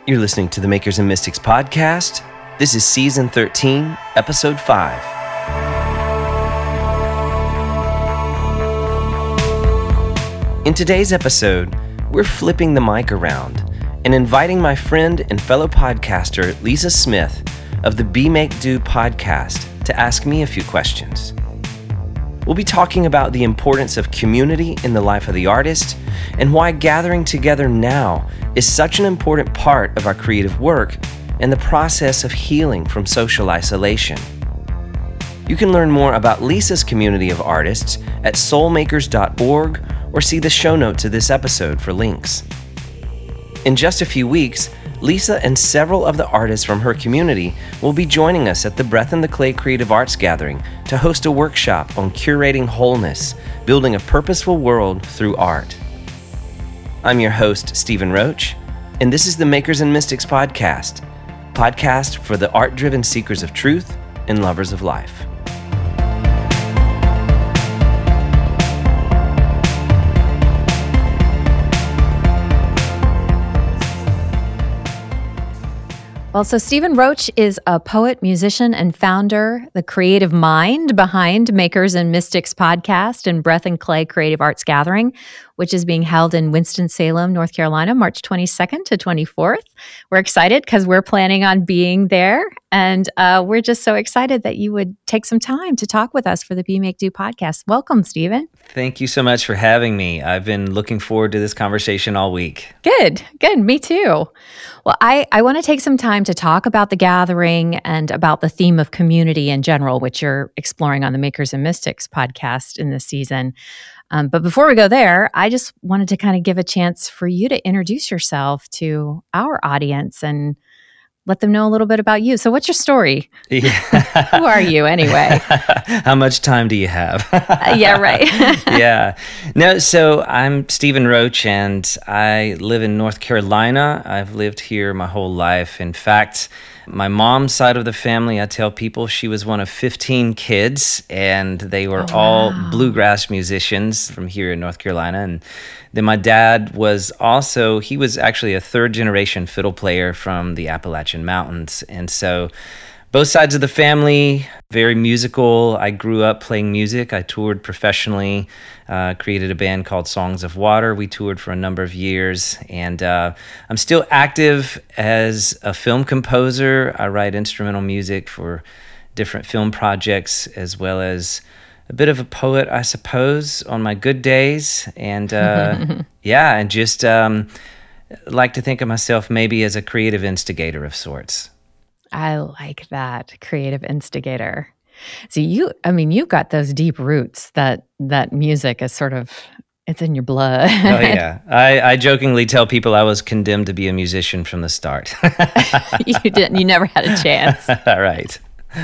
You're listening to the Makers and Mystics podcast. This is season 13, episode 5. In today's episode, we're flipping the mic around and inviting my friend and fellow podcaster, Lisa Smith of the Be Make Do podcast to ask me a few questions. We'll be talking about the importance of community in the life of the artist and why gathering together now is such an important part of our creative work and the process of healing from social isolation. You can learn more about Lisa's community of artists at soulmakers.org or see the show notes of this episode for links. In just a few weeks, Lisa and several of the artists from her community will be joining us at the Breath in the Clay Creative Arts Gathering to host a workshop on curating wholeness, building a purposeful world through art. I'm your host, Stephen Roach, and this is the Makers and Mystics podcast for the art-driven seekers of truth and lovers of life. Well, so Stephen Roach is a poet, musician, and founder, the creative mind behind Makers and Mystics podcast and Breath and Clay Creative Arts Gathering, which is being held in Winston-Salem, North Carolina, March 22nd to 24th. We're excited because we're planning on being there, and we're just so excited that you would take some time to talk with us for the Be Make Do podcast. Welcome, Stephen. Thank you so much for having me. I've been looking forward to this conversation all week. Good. Me too. Well, I want to take some time to talk about the gathering and about the theme of community in general, which you're exploring on the Makers and Mystics podcast in this season. But before we go there, I just wanted to kind of give a chance for you to introduce yourself to our audience and let them know a little bit about you. So what's your story? Yeah. Who are you anyway? How much time do you have? Yeah, right. Yeah. No, so I'm Stephen Roach, and I live in North Carolina. I've lived here my whole life. In fact, my mom's side of the family, I tell people she was one of 15 kids, and they were all bluegrass musicians from here in North Carolina. And then my dad was actually a third-generation fiddle player from the Appalachian Mountains. And so both sides of the family, very musical. I grew up playing music. I toured professionally, created a band called Songs of Water. We toured for a number of years, and I'm still active as a film composer. I write instrumental music for different film projects, as well as a bit of a poet, I suppose, on my good days. And and just like to think of myself maybe as a creative instigator of sorts. I like that, creative instigator. So you've got those deep roots that music is sort of, it's in your blood. Oh yeah. I jokingly tell people I was condemned to be a musician from the start. You never had a chance. Right.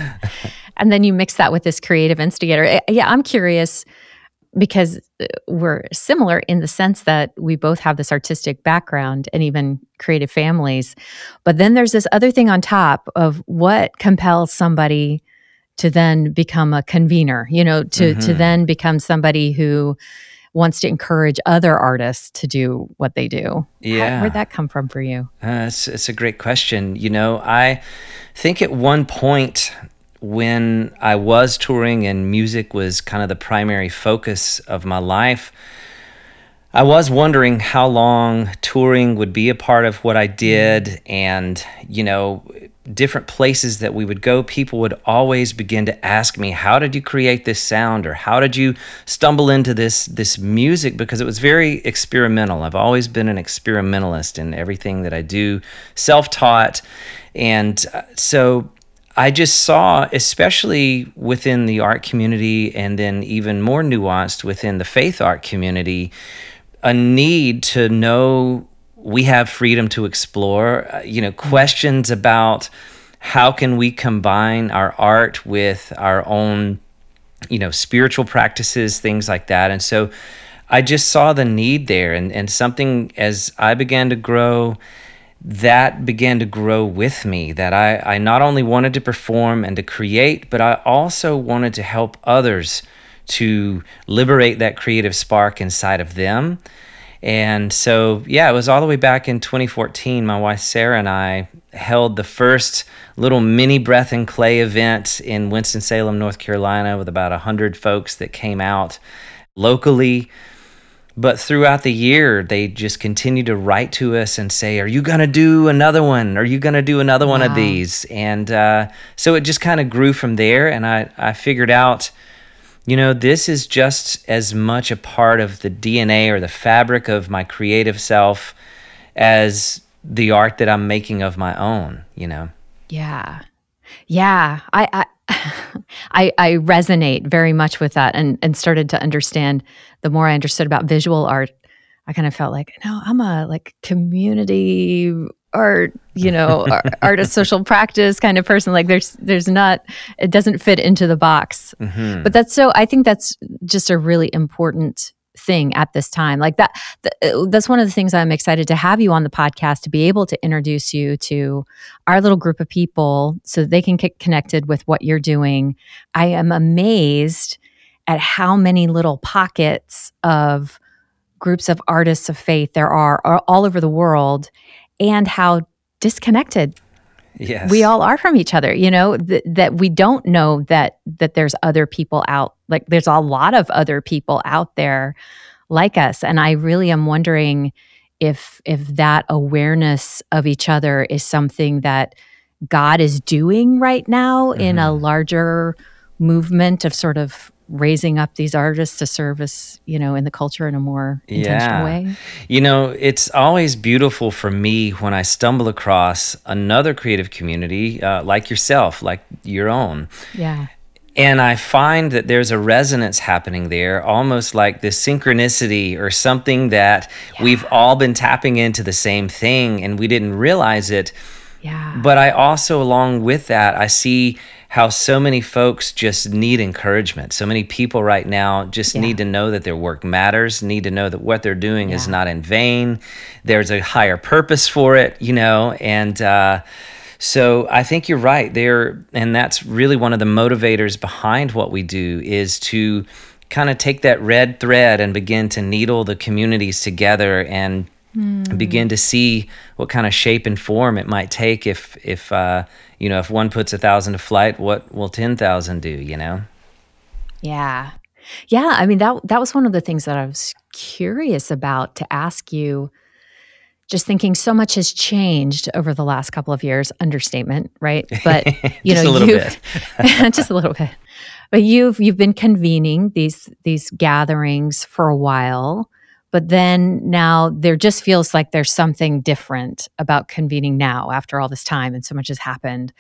And then you mix that with this creative instigator. Yeah, I'm curious because we're similar in the sense that we both have this artistic background and even creative families. But then there's this other thing on top of what compels somebody to then become a convener, to then become somebody who wants to encourage other artists to do what they do. Yeah. Where'd that come from for you? It's a great question. I think at one point when I was touring and music was kind of the primary focus of my life, I was wondering how long touring would be a part of what I did. And, different places that we would go, people would always begin to ask me, how did you create this sound? Or how did you stumble into this music? Because it was very experimental. I've always been an experimentalist in everything that I do, self-taught. And so I just saw, especially within the art community and then even more nuanced within the faith art community, a need to know we have freedom to explore, questions about how can we combine our art with our own, spiritual practices, things like that. And so I just saw the need there, and something as I began to grow, that began to grow with me, that I not only wanted to perform and to create, but I also wanted to help others to liberate that creative spark inside of them. And so, yeah, it was all the way back in 2014. My wife Sarah and I held the first little mini Breath and Clay event in Winston-Salem, North Carolina, with about 100 folks that came out locally. But throughout the year, they just continue to write to us and say, "Are you going to do another one? Are you going to do another one of Wow. these?" And so it just kind of grew from there. And I figured out, this is just as much a part of the DNA or the fabric of my creative self as the art that I'm making of my own. Yeah. Yeah. I resonate very much with that, and started to understand. The more I understood about visual art, I kind of felt like, no, I'm a like community art, artist social practice kind of person. Like there's not, it doesn't fit into the box. But I think that's just a really important thing at this time. Like that's one of the things I'm excited to have you on the podcast, to be able to introduce you to our little group of people so that they can get connected with what you're doing. I am amazed at how many little pockets of groups of artists of faith there are all over the world, and how disconnected Yes. we all are from each other, that we don't know that there's other people out, like there's a lot of other people out there like us. And I really am wondering if that awareness of each other is something that God is doing right now in a larger movement of sort of raising up these artists to service, in the culture in a more intentional way. It's always beautiful for me when I stumble across another creative community like yourself, like your own. Yeah. And I find that there's a resonance happening there, almost like this synchronicity or something that we've all been tapping into the same thing and we didn't realize it. Yeah. But I also, along with that, I see how so many folks just need encouragement. So many people right now just need to know that their work matters, need to know that what they're doing is not in vain. There's a higher purpose for it, and so I think you're right there. And that's really one of the motivators behind what we do, is to kind of take that red thread and begin to needle the communities together and begin to see what kind of shape and form it might take if one puts 1,000 to flight, what will 10,000 do, Yeah. Yeah. I mean, that was one of the things that I was curious about to ask you. Just thinking so much has changed over the last couple of years, understatement, right? But just a little bit. just a little bit. But you've been convening these gatherings for a while, but then now there just feels like there's something different about convening now after all this time and so much has happened.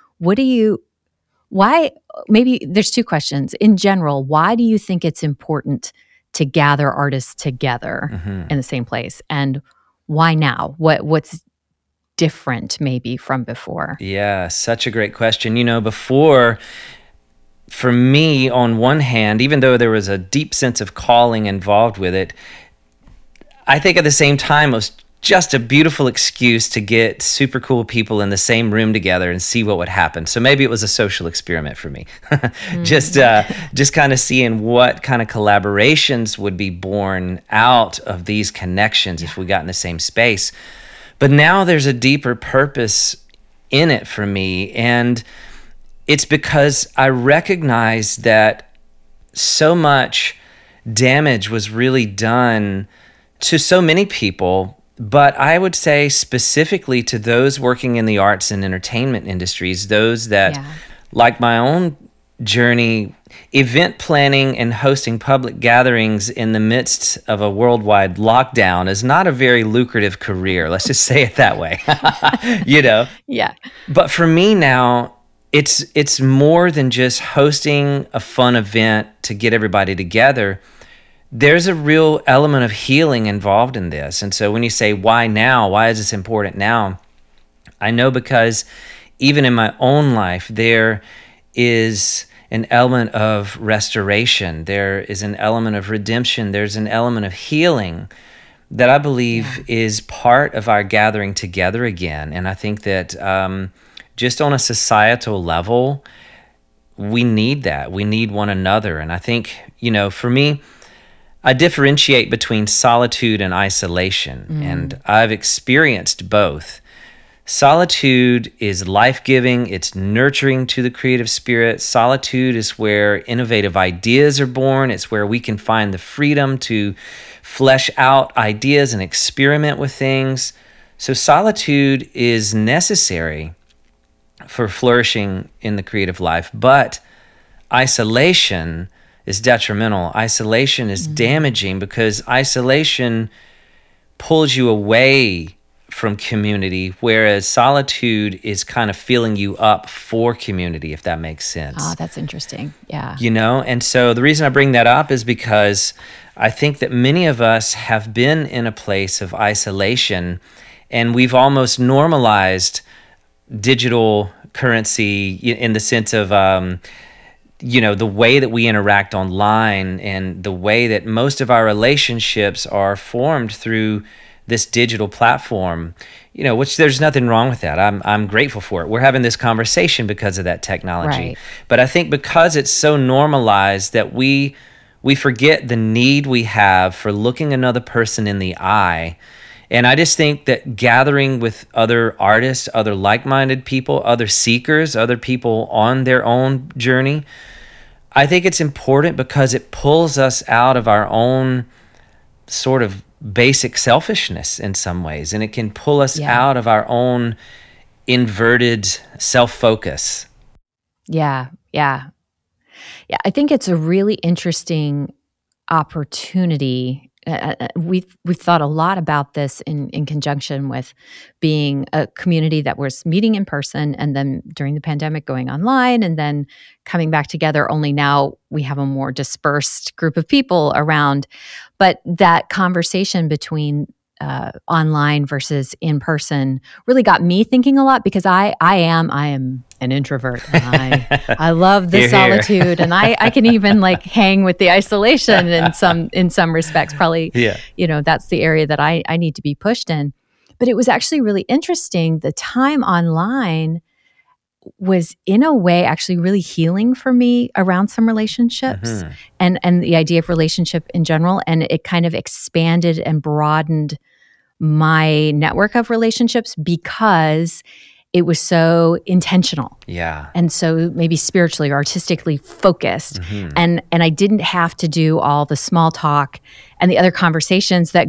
Why, maybe there's two questions. In general, why do you think it's important to gather artists together in the same place? And why now? What's different maybe from before? Yeah, such a great question. Before, for me, on one hand, even though there was a deep sense of calling involved with it, I think at the same time it was just a beautiful excuse to get super cool people in the same room together and see what would happen. So maybe it was a social experiment for me. Just kind of seeing what kind of collaborations would be born out of these connections if we got in the same space. But now there's a deeper purpose in it for me, and it's because I recognize that so much damage was really done to so many people, but I would say specifically to those working in the arts and entertainment industries, those that, like my own journey, event planning and hosting public gatherings in the midst of a worldwide lockdown is not a very lucrative career. Let's just say it that way. Yeah. But for me now, it's more than just hosting a fun event to get everybody together. There's a real element of healing involved in this. And so when you say, why now? Why is this important now? I know because even in my own life, there is an element of restoration. There is an element of redemption. There's an element of healing that I believe is part of our gathering together again. And I think that just on a societal level, we need that. We need one another. And I think, for me, I differentiate between solitude and isolation, and I've experienced both. Solitude is life-giving, it's nurturing to the creative spirit. Solitude is where innovative ideas are born. It's where we can find the freedom to flesh out ideas and experiment with things. So solitude is necessary for flourishing in the creative life, but isolation is detrimental. Isolation is damaging because isolation pulls you away from community, whereas solitude is kind of filling you up for community, if that makes sense. Oh, that's interesting. Yeah. And so the reason I bring that up is because I think that many of us have been in a place of isolation, and we've almost normalized digital currency in the sense of the way that we interact online and the way that most of our relationships are formed through this digital platform, which there's nothing wrong with that. I'm grateful for it. We're having this conversation because of that technology. Right. But I think because it's so normalized that we forget the need we have for looking another person in the eye. And I just think that gathering with other artists, other like-minded people, other seekers, other people on their own journey, I think it's important because it pulls us out of our own sort of basic selfishness in some ways, and it can pull us out of our own inverted self-focus. Yeah. I think it's a really interesting opportunity. We've thought a lot about this in conjunction with being a community that was meeting in person, and then during the pandemic going online, and then coming back together. Only now we have a more dispersed group of people around. But that conversation between online versus in person really got me thinking a lot, because I am an introvert, and I love the solitude, and I can even like hang with the isolation in some respects. Probably, that's the area that I need to be pushed in. But it was actually really interesting. The time online was in a way actually really healing for me around some relationships and the idea of relationship in general. And it kind of expanded and broadened my network of relationships because it was so intentional. Yeah. And so maybe spiritually or artistically focused. And I didn't have to do all the small talk and the other conversations that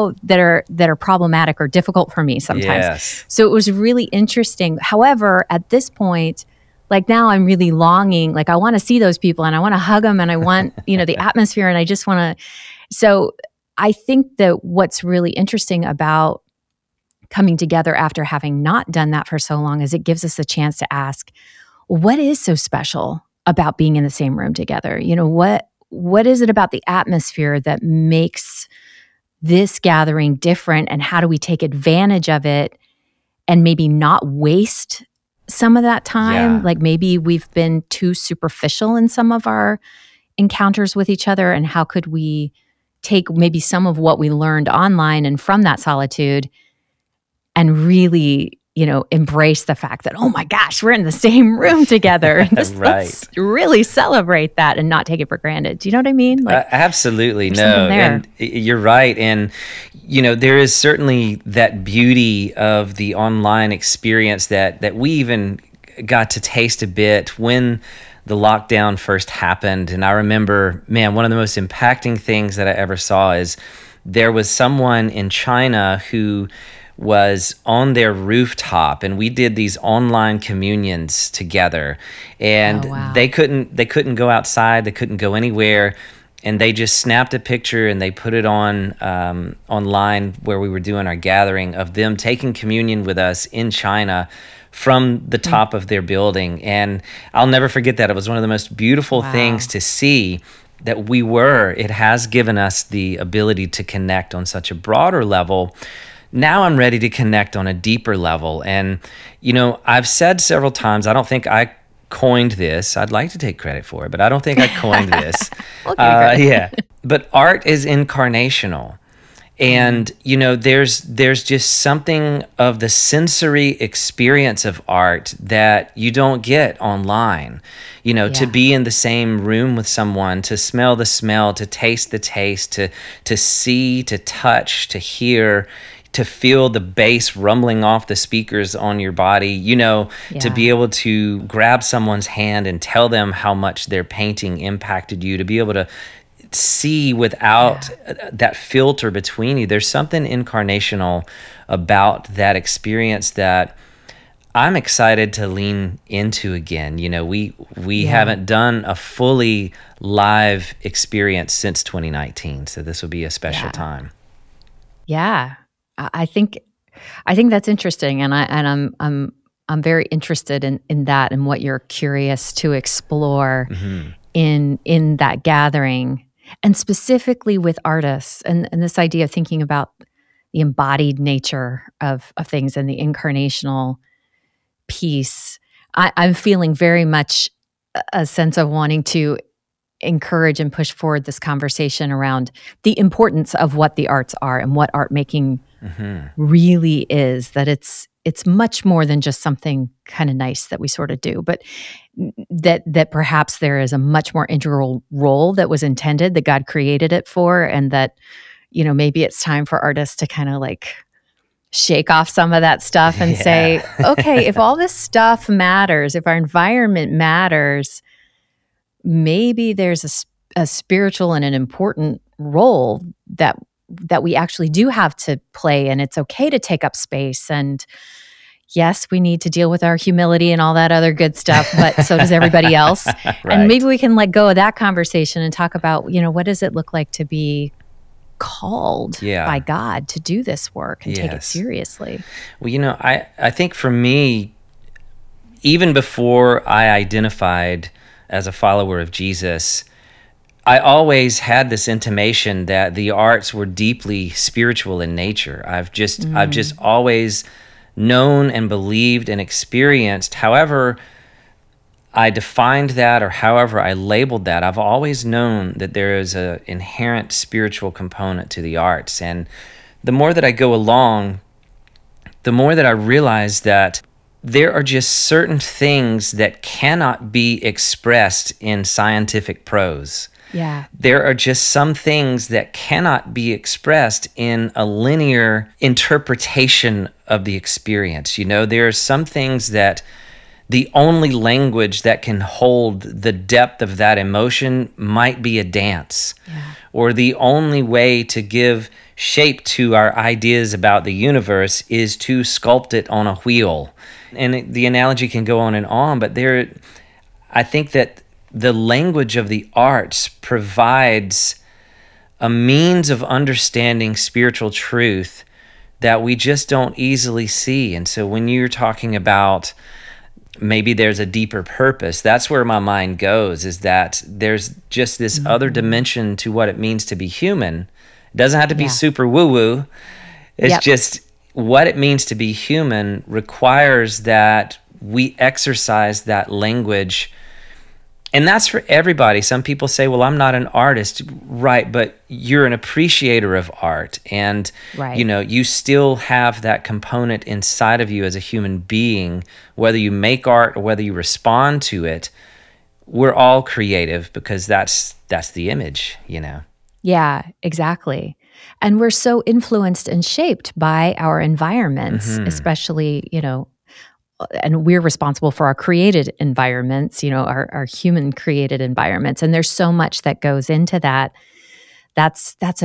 are problematic or difficult for me sometimes. Yes. So it was really interesting. However, at this point, like now I'm really longing, like I want to see those people and I want to hug them and I want, the atmosphere, and I just want to. So I think that what's really interesting about coming together after having not done that for so long is it gives us a chance to ask, what is so special about being in the same room together? What is it about the atmosphere that makes this gathering different, and how do we take advantage of it and maybe not waste some of that time? Yeah. Like maybe we've been too superficial in some of our encounters with each other, and how could we take maybe some of what we learned online and from that solitude and really, embrace the fact that, oh my gosh, we're in the same room together. Let's really celebrate that and not take it for granted. Do you know what I mean? Absolutely. No, and you're right. And, there is certainly that beauty of the online experience that we even got to taste a bit when the lockdown first happened. And I remember, man, one of the most impacting things that I ever saw is there was someone in China who was on their rooftop, and we did these online communions together, and they couldn't go outside, they couldn't go anywhere, and they just snapped a picture and they put it on online where we were doing our gathering of them taking communion with us in China from the top of their building. And I'll never forget that. It was one of the most beautiful things to see that it has given us the ability to connect on such a broader level. Now I'm ready to connect on a deeper level. And, I've said several times, I don't think I coined this. I'd like to take credit for it, but I don't think I coined this. I'll give you credit. But art is incarnational. And there's just something of the sensory experience of art that you don't get online. To be in the same room with someone, to smell the smell, to taste the taste, to see, to touch, to hear, to feel the bass rumbling off the speakers on your body, to be able to grab someone's hand and tell them how much their painting impacted you, to be able to see without that filter between you. There's something incarnational about that experience that I'm excited to lean into again. We haven't done a fully live experience since 2019, so this will be a special time. Yeah, I think that's interesting, and I'm very interested in that and what you're curious to explore in that gathering. And specifically with artists and this idea of thinking about the embodied nature of things and the incarnational piece, I'm feeling very much a sense of wanting to encourage and push forward this conversation around the importance of what the arts are and what art making really is, that it's much more than just something kind of nice that we sort of do, but that perhaps there is a much more integral role that was intended, that God created it for, and that, maybe it's time for artists to kind of like shake off some of that stuff and say, okay, if all this stuff matters, if our environment matters, maybe there's a spiritual and an important role that we actually do have to play, and it's okay to take up space. And yes, we need to deal with our humility and all that other good stuff, but so does everybody else. Right. And maybe we can let go of that conversation and talk about, what does it look like to be called by God to do this work and take it seriously? Well, I think for me, even before I identified as a follower of Jesus, I always had this intimation that the arts were deeply spiritual in nature. I've just always known and believed and experienced, however I defined that or however I labeled that, I've always known that there is an inherent spiritual component to the arts. And the more that I go along, the more that I realize that there are just certain things that cannot be expressed in scientific prose. Yeah. There are just some things that cannot be expressed in a linear interpretation of the experience. There are some things that the only language that can hold the depth of that emotion might be a dance. Yeah. Or the only way to give shape to our ideas about the universe is to sculpt it on a wheel. And the analogy can go on, but I think that the language of the arts provides a means of understanding spiritual truth that we just don't easily see. And so when you're talking about maybe there's a deeper purpose, that's where my mind goes, is that there's just this other dimension to what it means to be human. It doesn't have to be super woo-woo. It's just what it means to be human requires that we exercise that language. And that's for everybody. Some people say, well, I'm not an artist. Right, but you're an appreciator of art. And, you still have that component inside of you as a human being, whether you make art or whether you respond to it. We're all creative because that's the image, Yeah, exactly. And we're so influenced and shaped by our environments, especially, and we're responsible for our created environments, our human created environments. And there's so much that goes into that. That's a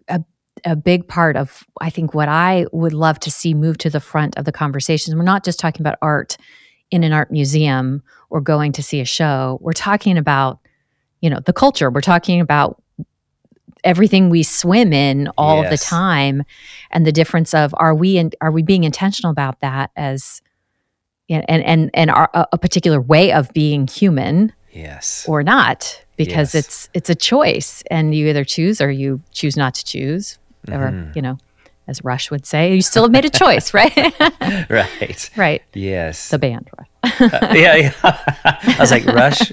big part of, I think, what I would love to see move to the front of the conversations. We're not just talking about art in an art museum or going to see a show. We're talking about, the culture. We're talking about everything we swim in all of the time, and the difference of are we being intentional about that as and a particular way of being human, or not, because it's a choice, and you either choose or you choose not to choose, or as Rush would say, you still have made a choice, right? Right. Yes. The band, Rush. I was like, Rush.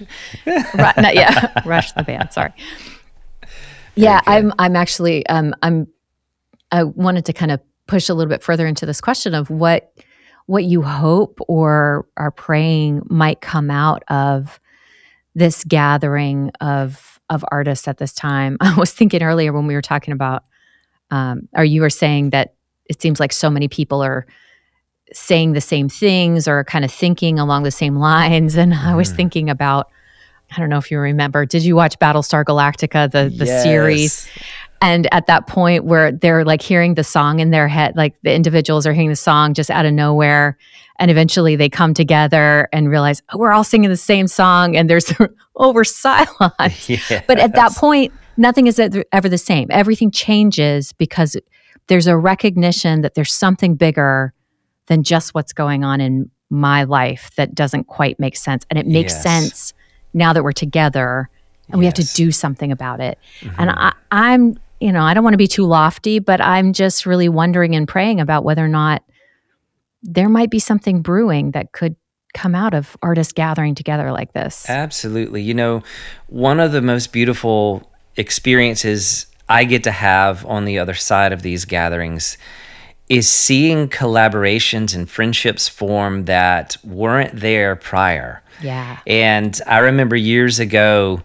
Rush the band. Sorry. Yeah, I'm actually I'm I wanted to kind of push a little bit further into this question of what you hope or are praying might come out of this gathering of artists at this time. I was thinking earlier when we were talking about, or you were saying that it seems like so many people are saying the same things or kind of thinking along the same lines. And I was thinking about, I don't know if you remember, did you watch Battlestar Galactica, the series? Yes. And at that point where they're like hearing the song in their head, like the individuals are hearing the song just out of nowhere. And eventually they come together and realize, oh, we're all singing the same song, and there's over silence. Yes. But at that point, nothing is ever the same. Everything changes because there's a recognition that there's something bigger than just what's going on in my life that doesn't quite make sense. And it makes sense now that we're together and we have to do something about it. And I'm, I don't want to be too lofty, but I'm just really wondering and praying about whether or not there might be something brewing that could come out of artists gathering together like this. Absolutely. One of the most beautiful experiences I get to have on the other side of these gatherings is seeing collaborations and friendships form that weren't there prior. Yeah. And I remember years ago,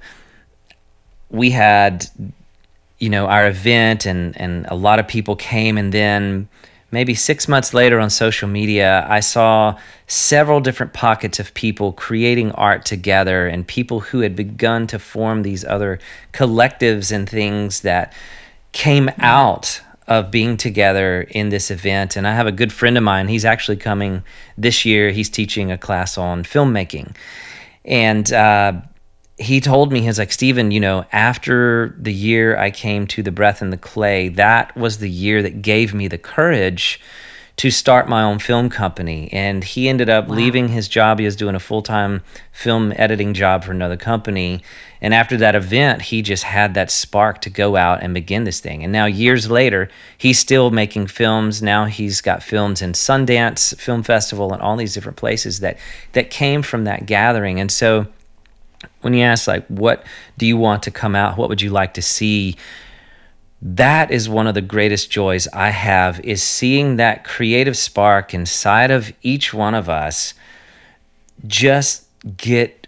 we had, our event and a lot of people came, and then maybe 6 months later on social media, I saw several different pockets of people creating art together and people who had begun to form these other collectives and things that came out of being together in this event. And I have a good friend of mine, he's actually coming this year. He's teaching a class on filmmaking. And he told me, he was like, Stephen, after the year I came to The Breath in the Clay, that was the year that gave me the courage to start my own film company. And he ended up leaving his job. He was doing a full-time film editing job for another company. And after that event, he just had that spark to go out and begin this thing. And now years later, he's still making films. Now he's got films in Sundance Film Festival and all these different places that came from that gathering. And so when you ask, like, what do you want to come out? What would you like to see? That is one of the greatest joys I have, is seeing that creative spark inside of each one of us just get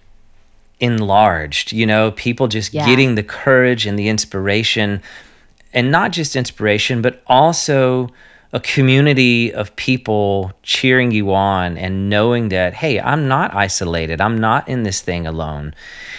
enlarged. People just getting the courage and the inspiration, and not just inspiration, but also a community of people cheering you on and knowing that, hey, I'm not isolated. I'm not in this thing alone.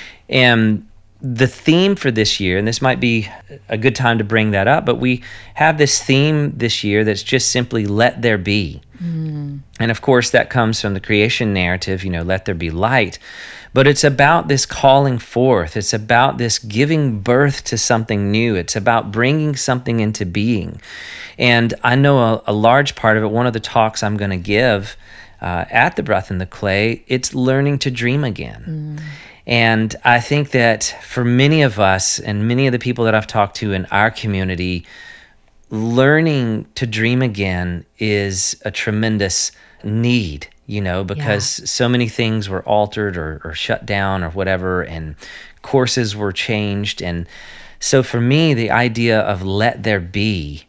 And the theme for this year, and this might be a good time to bring that up, but we have this theme this year that's just simply let there be. And of course, that comes from the creation narrative, let there be light. But it's about this calling forth. It's about this giving birth to something new. It's about bringing something into being. And I know a large part of it, one of the talks I'm going to give at The Breath in the Clay, it's learning to dream again. And I think that for many of us and many of the people that I've talked to in our community, learning to dream again is a tremendous need, because so many things were altered or shut down or whatever, and courses were changed. And so for me, the idea of let there be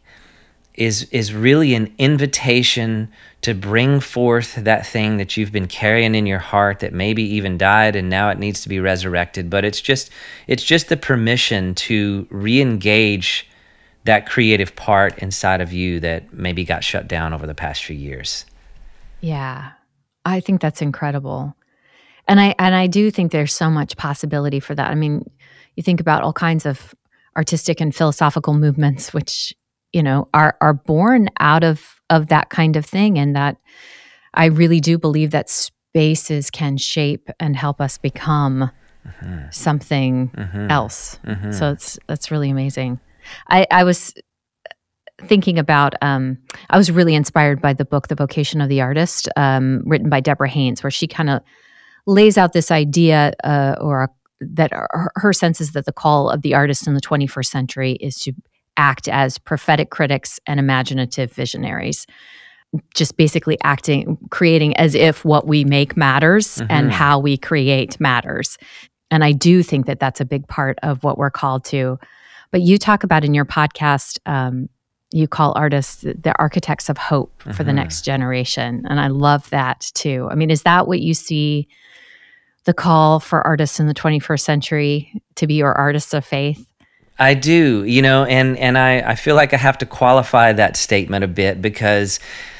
is really an invitation to bring forth that thing that you've been carrying in your heart that maybe even died and now it needs to be resurrected. But it's just the permission to re-engage that creative part inside of you that maybe got shut down over the past few years. Yeah, I think that's incredible. And I do think there's so much possibility for that. I mean, you think about all kinds of artistic and philosophical movements, which, are born out of that kind of thing. And that I really do believe that spaces can shape and help us become something else. So that's really amazing. I was thinking about, I was really inspired by the book, The Vocation of the Artist, written by Deborah Haynes, where she kind of lays out this idea that her sense is that the call of the artist in the 21st century is to act as prophetic critics and imaginative visionaries. Just basically creating as if what we make matters and how we create matters. And I do think that that's a big part of what we're called to. But you talk about in your podcast you call artists the architects of hope for the next generation. And I love that too. I mean, is that what you see the call for artists in the 21st century to be your artists of faith? I do, and I feel like I have to qualify that statement a bit, because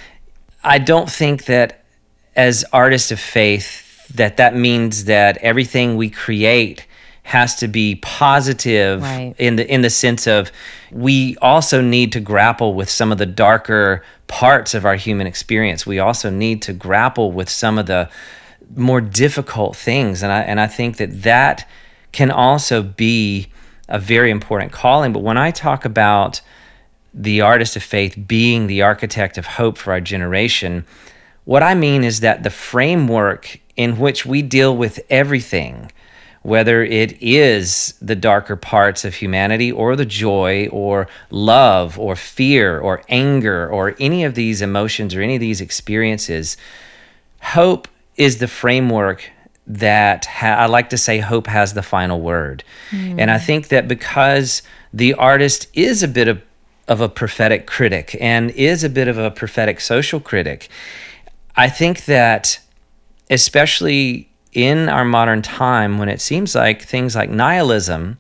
I don't think that as artists of faith that means that everything we create has to be positive, Right. in the sense of we also need to grapple with some of the darker parts of our human experience. We also need to grapple with some of the more difficult things, and I think that can also be a very important calling. But when I talk about the artist of faith being the architect of hope for our generation, what I mean is that the framework in which we deal with everything, whether it is the darker parts of humanity or the joy or love or fear or anger or any of these emotions or any of these experiences, hope is the framework that I like to say hope has the final word. And I think that because the artist is a bit of a prophetic critic and is a bit of a prophetic social critic, I think that especially in our modern time, when it seems like things like nihilism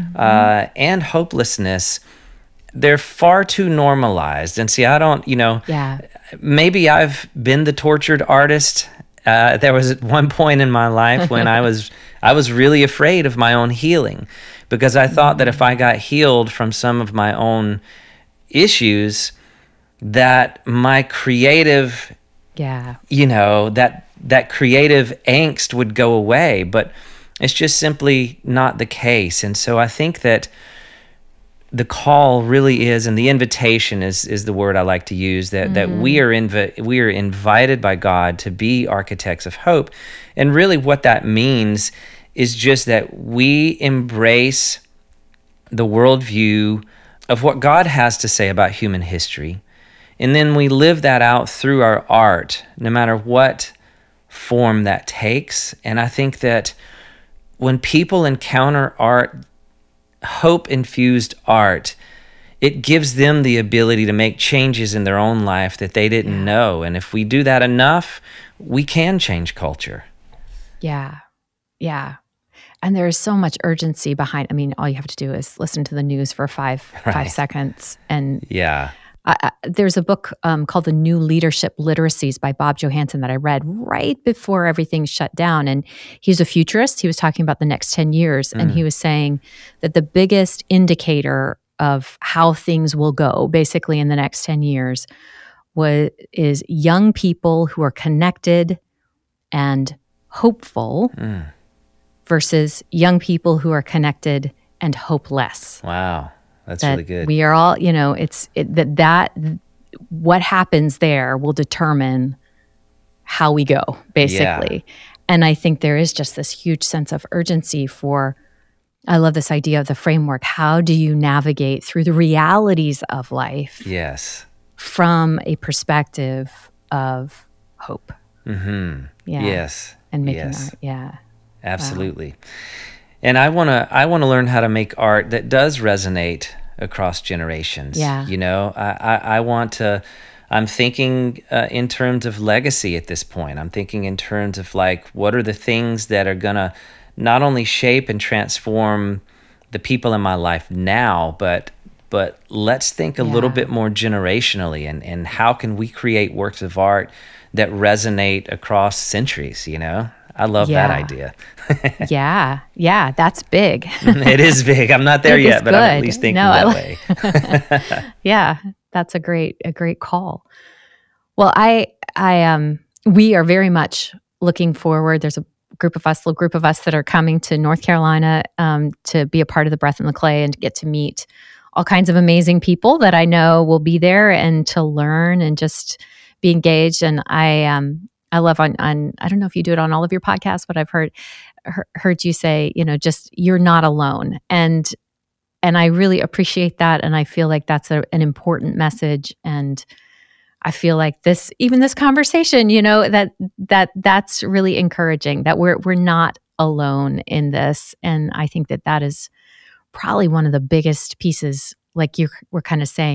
and hopelessness, they're far too normalized. And see, I don't, Yeah. maybe I've been the tortured artist. There was at one point in my life when I was really afraid of my own healing, because I thought that if I got healed from some of my own issues, that my creative, Yeah. that creative angst would go away. But it's just simply not the case. And so I think that the call really is, and the invitation is the word I like to use, that we are invited by God to be architects of hope. And really what that means is just that we embrace the worldview of what God has to say about human history. And then we live that out through our art, no matter what form that takes. And I think that when people encounter art, hope-infused art, it gives them the ability to make changes in their own life that they didn't know. And if we do that enough, we can change culture. Yeah. Yeah. And there is so much urgency behind. I mean, all you have to do is listen to the news for five seconds. And Yeah. there's a book called The New Leadership Literacies by Bob Johansen that I read right before everything shut down. And he's a futurist. He was talking about the next 10 years. And he was saying that the biggest indicator of how things will go basically in the next 10 years is young people who are connected and hopeful versus young people who are connected and hopeless. Wow. That's that really good. We are all, what happens there will determine how we go, basically. Yeah. And I think there is just this huge sense of urgency I love this idea of the framework. How do you navigate through the realities of life Yes. from a perspective of hope? Mm-hmm. Yeah. Yes. And making Yes. art. Yeah. Absolutely. Wow. And I want to learn how to make art that does resonate across generations. Yeah. I want to. I'm thinking in terms of legacy at this point. I'm thinking in terms of like, what are the things that are gonna not only shape and transform the people in my life now, but let's think a little bit more generationally, and how can we create works of art that resonate across centuries, I love that idea. Yeah, that's big. It is big. I'm not there yet, but I'm at least thinking that way. Yeah, that's a great to Well, we are very much looking forward. There's a little group of us that are coming to North Carolina to be a part of the Breath in the Clay and to get to meet all kinds of amazing people that I know will be there, and to learn and just be engaged. And I love on I don't know if you do it on all of your podcasts, but I've heard you say, just you're not alone. And I really appreciate that. And I feel like that's an important message. And I feel like this conversation, that's really encouraging, that we're not alone in this. And I think that is probably one of the biggest pieces, like we're kind of saying, of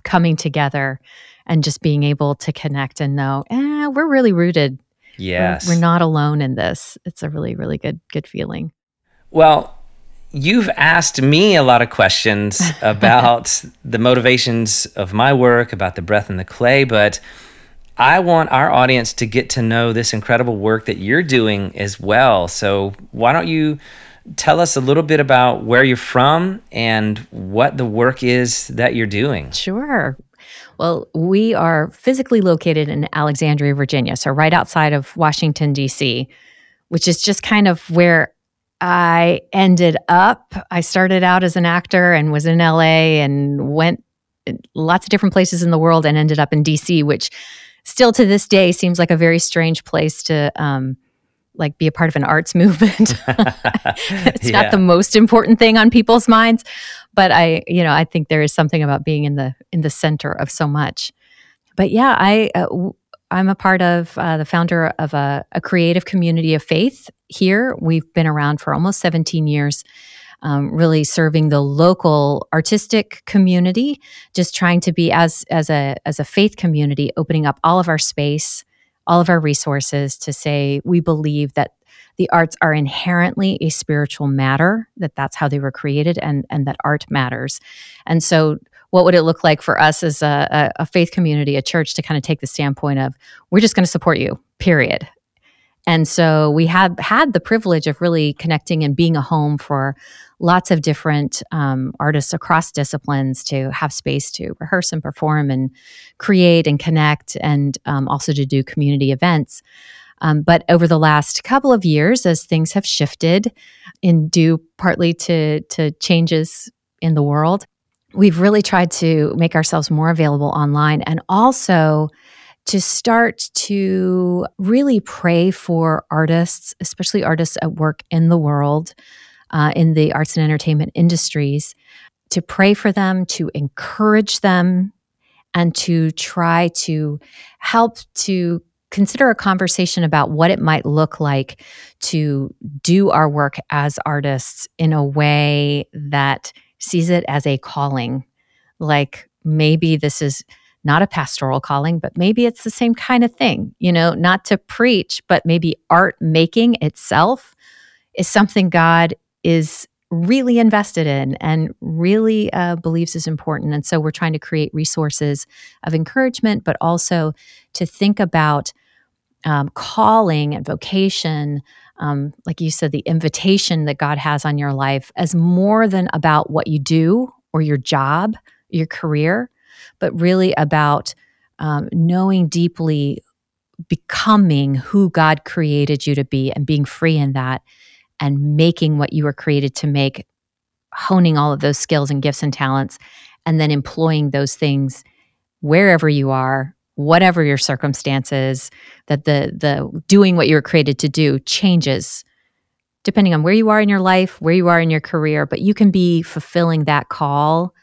coming together and just being able to connect and know, we're really rooted. Yes. We're not alone in this. It's a really, really good feeling. Well, you've asked me a lot of questions about the motivations of my work, about the breath in the clay, but I want our audience to get to know this incredible work that you're doing as well. So why don't you tell us a little bit about where you're from and what the work is that you're doing? Sure. Well, we are physically located in Alexandria, Virginia, so right outside of Washington, D.C., which is just kind of where I ended up. I started out as an actor and was in L.A. and went lots of different places in the world and ended up in D.C., which still to this day seems like a very strange place to be a part of an arts movement. It's not the most important thing on people's minds, but I think there is something about being in the center of so much. But yeah, I'm a part of the founder of a creative community of faith here. We've been around for almost 17 years, really serving the local artistic community, just trying to be as a faith community, opening up all of our space, all of our resources to say we believe that the arts are inherently a spiritual matter, that's how they were created, and that art matters. And so what would it look like for us as a faith community, a church, to kind of take the standpoint of, we're just going to support you, period. And so we have had the privilege of really connecting and being a home for lots of different artists across disciplines to have space to rehearse and perform and create and connect, and also to do community events. But over the last couple of years, as things have shifted in due partly to changes in the world, we've really tried to make ourselves more available online, and also to start to really pray for artists, especially artists at work in the world, in the arts and entertainment industries, to pray for them, to encourage them, and to try to help to consider a conversation about what it might look like to do our work as artists in a way that sees it as a calling. Like, maybe this is not a pastoral calling, but maybe it's the same kind of thing, not to preach, but maybe art making itself is something God is really invested in and really believes is important. And so we're trying to create resources of encouragement, but also to think about calling and vocation, like you said, the invitation that God has on your life, as more than about what you do or your job, your career, but really about knowing deeply, becoming who God created you to be and being free in that, and making what you were created to make, honing all of those skills and gifts and talents, and then employing those things wherever you are, whatever your circumstances, that the doing what you were created to do changes depending on where you are in your life, where you are in your career, but you can be fulfilling that call,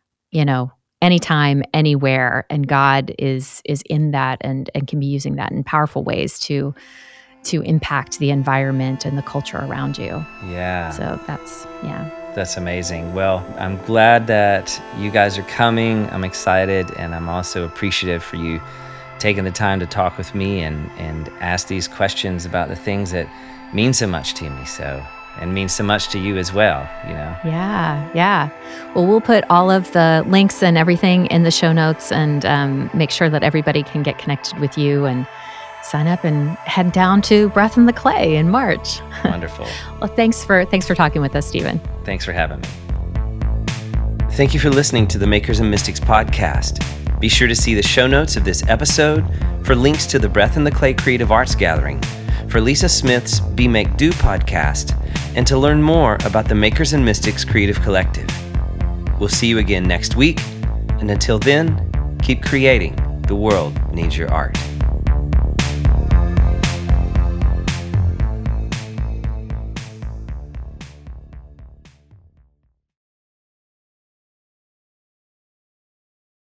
anytime, anywhere, and God is in that and can be using that in powerful ways to impact the environment and the culture around you. Yeah. So that's amazing. Well, I'm glad that you guys are coming. I'm excited, and I'm also appreciative for you taking the time to talk with me and ask these questions about the things that mean so much to me. And means so much to you as well, Yeah. Well, we'll put all of the links and everything in the show notes, and make sure that everybody can get connected with you and sign up and head down to Breath in the Clay in March. Wonderful. Well, thanks for talking with us, Stephen. Thanks for having me. Thank you for listening to the Makers and Mystics podcast. Be sure to see the show notes of this episode for links to the Breath in the Clay Creative Arts Gathering, for Lisa Smith's Be Make Do podcast, and to learn more about the Makers and Mystics Creative Collective. We'll see you again next week, and until then, keep creating. The world needs your art.